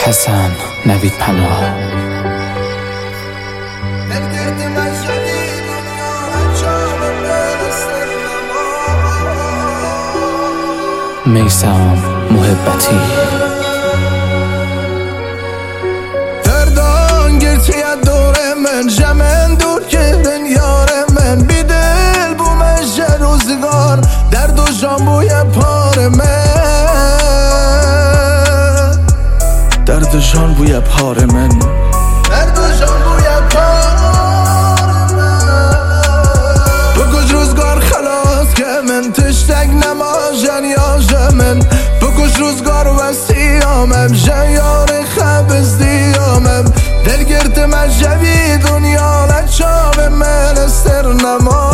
حسن نوید پناه. میثم محبتی دردان گرچه دور من جمن دور کردن یار من بی دل بو مشه روزگار درد و جان بوی پار من درد و جان بوی پار من درد و جان بوی پار من بکش روزگار خلاص که من تشتگ نماجن یا جمن بکش روزگار و سیامم جیار خبز دیامم دل گرت من جوی دنیا لچاب من استر نما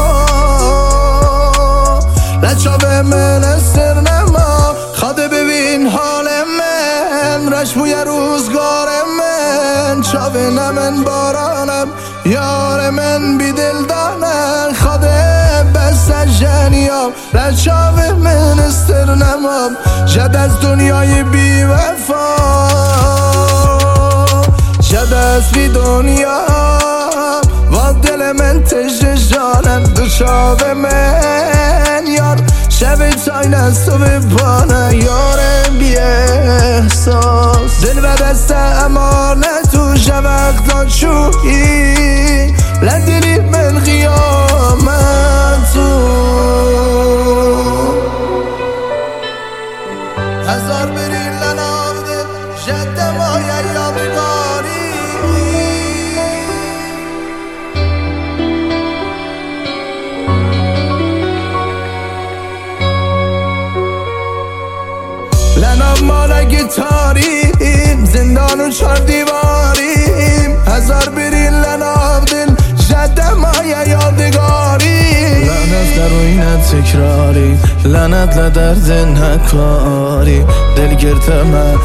لچاب من استر نما خواده ببین حال من رش بوی روزگار من چاوه نمن بارانم یار من بی دل دانم خواده بس جنیام لچاب من استر نمام جد از دنیای بی وفا جد از بی دنیا و دل من تش جانم دو چاوه من یار شب تاین از تو ببانه یارم بی احساس دل و دست امانه تو شوقتان چویی لدلی من قیامت تو هزار بری لناوده جد مایه یادگاری لنام مالا گیتاریم زندان و چار دیواریم هزار بری لناو دل جد مایه یادگاری لعنت در روینت تکراری لعنت لدرد نکاری دل گرت من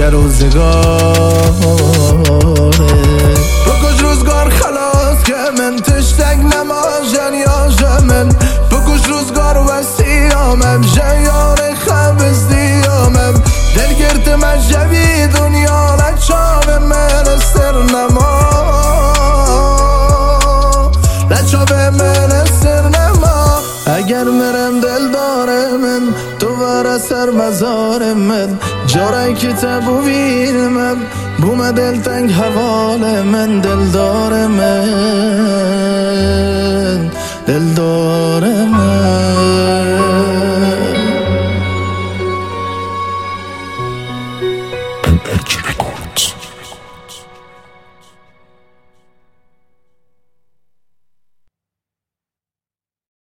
جروزگاره بکش روزگار خلاص که من تشتگ نماجن یا جمن بکش روزگار و سیامم جیار خبز دیامم دل گرت من جوی دنیا لچاب من استر نما لچاب من استر نما اگر مرم دل داره من تو ور سر مزار من جاره کتابو ویر من بوم دل تنگ حوال من دل داره من دل داره من